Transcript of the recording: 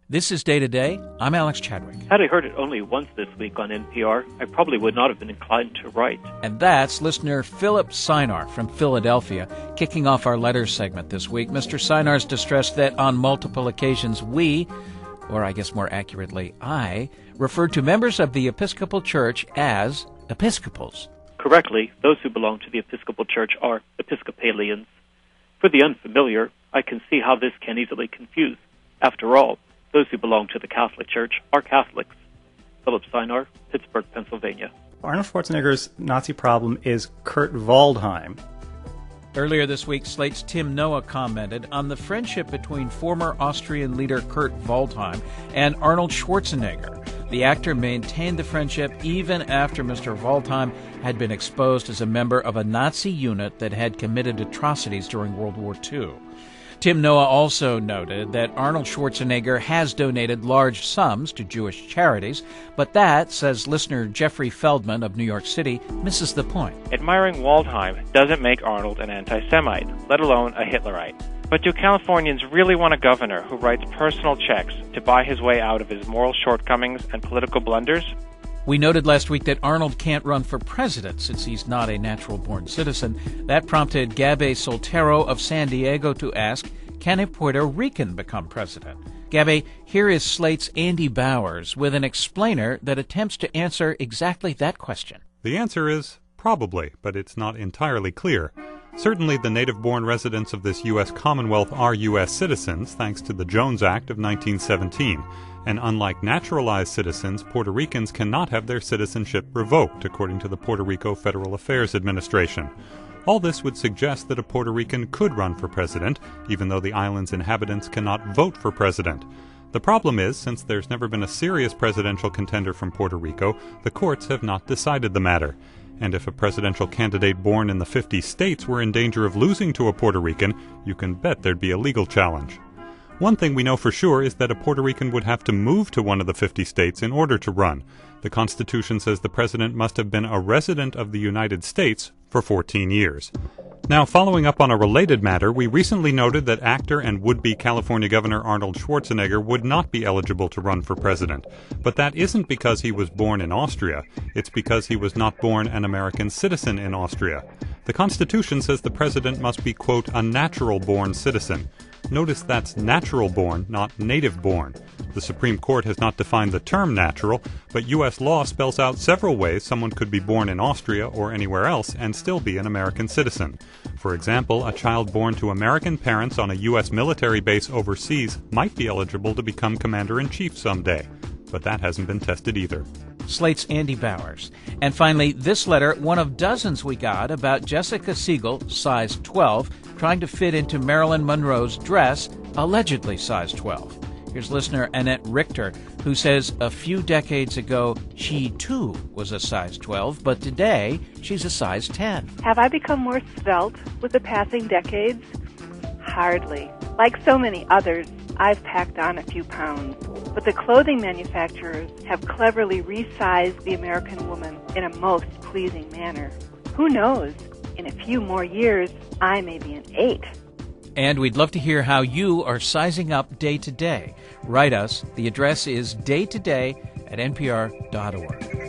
This is Day to Day. I'm Alex Chadwick. Had I heard it only once this week on NPR, I probably would not have been inclined to write. And that's listener Philip Sinar from Philadelphia, kicking off our letters segment this week. Mr. Sinar's distressed that on multiple occasions we, or I guess more accurately I, referred to members of the Episcopal Church as Episcopals. Correctly, those who belong to the Episcopal Church are Episcopalians. For the unfamiliar, I can see how this can easily confuse. After all, those who belong to the Catholic Church are Catholics. Philip Sinar, Pittsburgh, Pennsylvania. Arnold Schwarzenegger's Nazi problem is Kurt Waldheim. Earlier this week, Slate's Tim Noah commented on the friendship between former Austrian leader Kurt Waldheim and Arnold Schwarzenegger. The actor maintained the friendship even after Mr. Waldheim had been exposed as a member of a Nazi unit that had committed atrocities during World War II. Tim Noah also noted that Arnold Schwarzenegger has donated large sums to Jewish charities, but that, says listener Jeffrey Feldman of New York City, misses the point. Admiring Waldheim doesn't make Arnold an anti-Semite, let alone a Hitlerite. But do Californians really want a governor who writes personal checks to buy his way out of his moral shortcomings and political blunders? We noted last week that Arnold can't run for president since he's not a natural-born citizen. That prompted Gabe Soltero of San Diego to ask, can a Puerto Rican become president? Gabe, here is Slate's Andy Bowers with an explainer that attempts to answer exactly that question. The answer is probably, but it's not entirely clear. Certainly the native-born residents of this U.S. Commonwealth are U.S. citizens, thanks to the Jones Act of 1917. And unlike naturalized citizens, Puerto Ricans cannot have their citizenship revoked, according to the Puerto Rico Federal Affairs Administration. All this would suggest that a Puerto Rican could run for president, even though the island's inhabitants cannot vote for president. The problem is, since there's never been a serious presidential contender from Puerto Rico, the courts have not decided the matter. And if a presidential candidate born in the 50 states were in danger of losing to a Puerto Rican, you can bet there'd be a legal challenge. One thing we know for sure is that a Puerto Rican would have to move to one of the 50 states in order to run. The Constitution says the president must have been a resident of the United States for 14 years. Now, following up on a related matter, we recently noted that actor and would-be California Governor Arnold Schwarzenegger would not be eligible to run for president. But that isn't because he was born in Austria. It's because he was not born an American citizen in Austria. The Constitution says the president must be, quote, a natural-born citizen. Notice that's natural-born, not native-born. The Supreme Court has not defined the term natural, but U.S. law spells out several ways someone could be born in Austria or anywhere else and still be an American citizen. For example, a child born to American parents on a U.S. military base overseas might be eligible to become commander-in-chief someday. But that hasn't been tested either. Slate's Andy Bowers. And finally, this letter, one of dozens we got about Jessica Siegel, size 12, trying to fit into Marilyn Monroe's dress, allegedly size 12. Here's listener Annette Richter, who says a few decades ago she too was a size 12, but today she's a size 10. Have I become more svelte with the passing decades? Hardly. Like so many others, I've packed on a few pounds. But the clothing manufacturers have cleverly resized the American woman in a most pleasing manner. Who knows? In a few more years, I may be an 8. And we'd love to hear how you are sizing up day to day. Write us. The address is daytoday@npr.org.